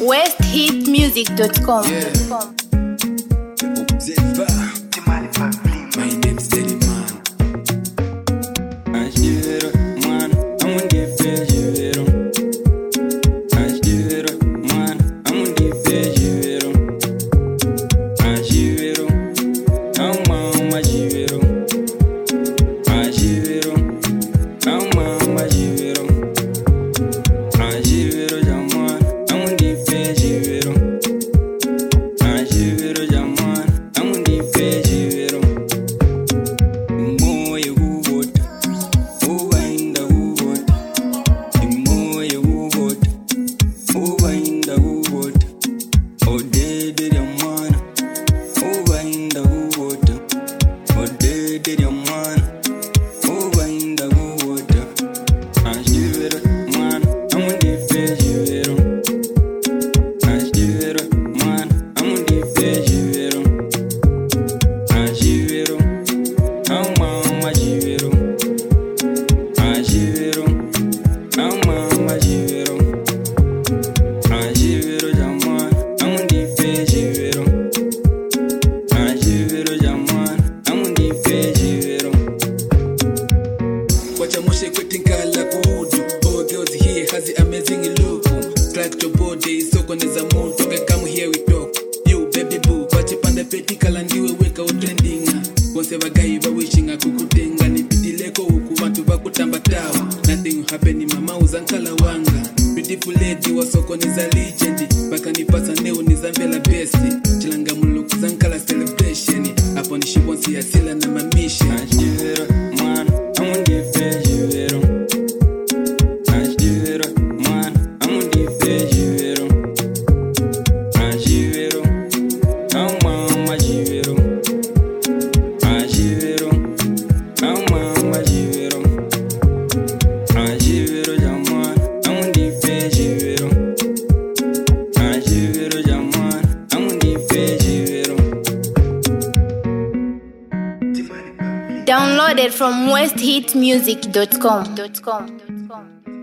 westhitmusic.com. My name's Daddy Man. Ajivero, man, I'm on the Ajivero. Ajivero, man, I'm on the Ajivero. Ajivero, I'm on Ajivero. Ajivero, I'm on Ajivero. Ajivero, jaman, I'm on the Ajivero. Ajivero, jaman, I'm on the Ajivero. Moye ubot, ubainda ubot. Moye ubot, ubainda ubot. Odede jamana, ubainda ubot. Odede jamana, ubainda ubot. Ajivero, man, I'm on the Ajivero. Ajivero, man, I'm on the Ajivero. Ajivero, I'm on Ajivero. Ajivero, I'm on Ajivero. Ajivero, jaman, I'm on the Ajivero. Ajivero, jaman, I'm on the Ajivero. Wacha moshe kwetingala kudu. Oh girls here has the amazing look. Crack your body, soko neza moto. Okay, come here we talk. You baby boo, wache panda peti kala ndiwe weka utrendinga. Bose bagai ba wishing akukutenga. Nipidileko huku watu bakutamba tawa. Nothing happen mama uzankala wanga. Beautiful lady wa soko neza legend. Baka nipasa neo nizamvela best. Chilanga muluku zankala celebration. Hapo nishibonsi ya sila na mamisha. Ajivero, man, I'm on the Ajivero. Ajivero, man, I'm on the Ajivero. Ajivero, I'm on Ajivero. Ajivero, I'm on Ajivero. Ajivero, jaman, I'm on the Ajivero. Ajivero, jaman, I'm on the Ajivero. Downloaded from westhitmusic.com.